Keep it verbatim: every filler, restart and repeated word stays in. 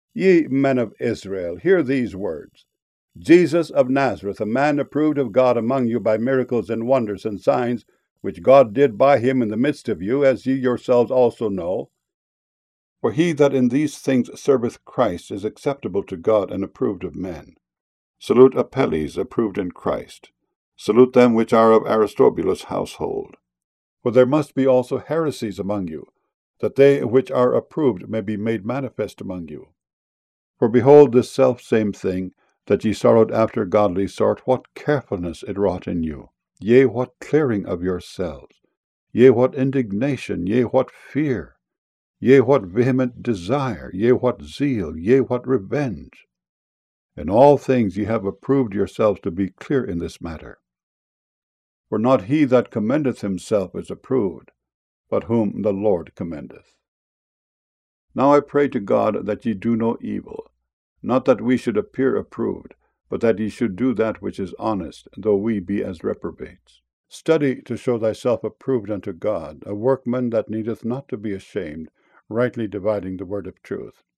Ye men of Israel, hear these words. Jesus of Nazareth, a man approved of God among you by miracles and wonders and signs, which God did by him in the midst of you, as ye yourselves also know. For he that in these things serveth Christ is acceptable to God and approved of men. Salute Apelles, approved in Christ. Salute them which are of Aristobulus' household. For there must be also heresies among you, that they which are approved may be made manifest among you. For behold, this selfsame thing, that ye sorrowed after godly sort, what carefulness it wrought in you! Yea, what clearing of yourselves! Yea, what indignation! Yea, what fear! Yea, what vehement desire! Yea, what zeal! Yea, what revenge! In all things ye have approved yourselves to be clear in this matter. For not he that commendeth himself is approved, but whom the Lord commendeth. Now I pray to God that ye do no evil, not that we should appear approved, but that ye should do that which is honest, though we be as reprobates. Study to show thyself approved unto God, a workman that needeth not to be ashamed, rightly dividing the word of truth.